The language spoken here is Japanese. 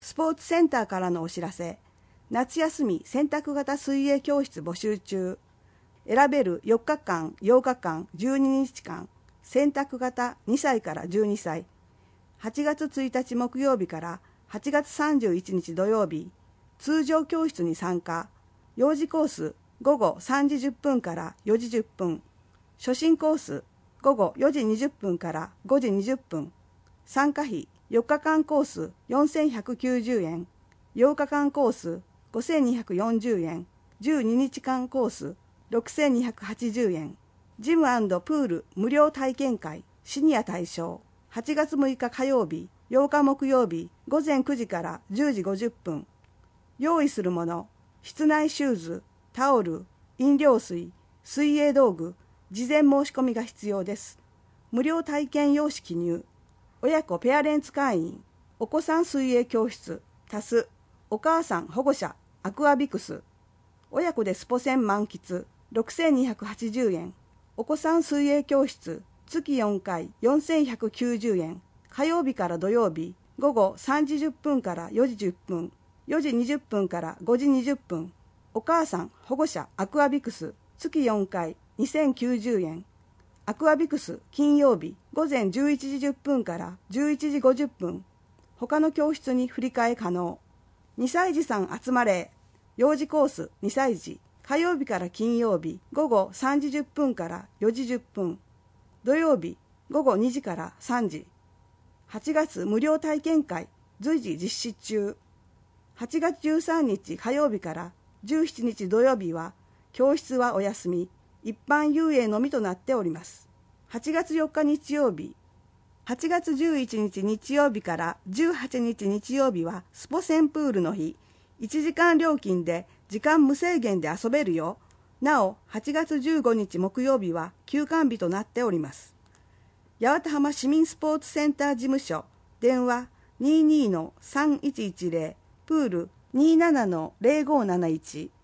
スポーツセンターからのお知らせ。夏休み選択型水泳教室募集中。選べる4日間、8日間、12日間。選択型2歳から12歳。8月1日木曜日から8月31日土曜日。通常教室に参加。幼児コース午後3時10分から4時10分。初心コース午後4時20分から5時20分。参加費4日間コース4190円。8日間コース5240円。12日間コース6280円。ジム&プール無料体験会シニア対象。8月6日火曜日、8日木曜日、午前9時から10時50分。用意するもの、室内シューズ、タオル、飲料水、水泳道具、事前申し込みが必要です。無料体験用紙記入。親子ペアレンツ会員、お子さん水泳教室、足す、お母さん保護者、アクアビクス。親子でスポセン満喫、6280円。お子さん水泳教室、月4回4190円。火曜日から土曜日、午後3時10分から4時10分。4時20分から5時20分。お母さん保護者アクアビクス、月4回2090円。アクアビクス金曜日午前11時10分から11時50分。他の教室に振り替え可能。2歳児さん集まれ。幼児コース2歳児。火曜日から金曜日午後3時10分から4時10分。土曜日午後2時から3時。8月無料体験会随時実施中。8月13日火曜日から17日土曜日は教室はお休み、一般遊泳のみとなっております。8月4日日曜日、8月11日日曜日から18日日曜日はスポセンプールの日、1時間料金で時間無制限で遊べるよ。なお、8月15日木曜日は休館日となっております。八幡浜市民スポーツセンター事務所、電話 22-3110、プール 27-0571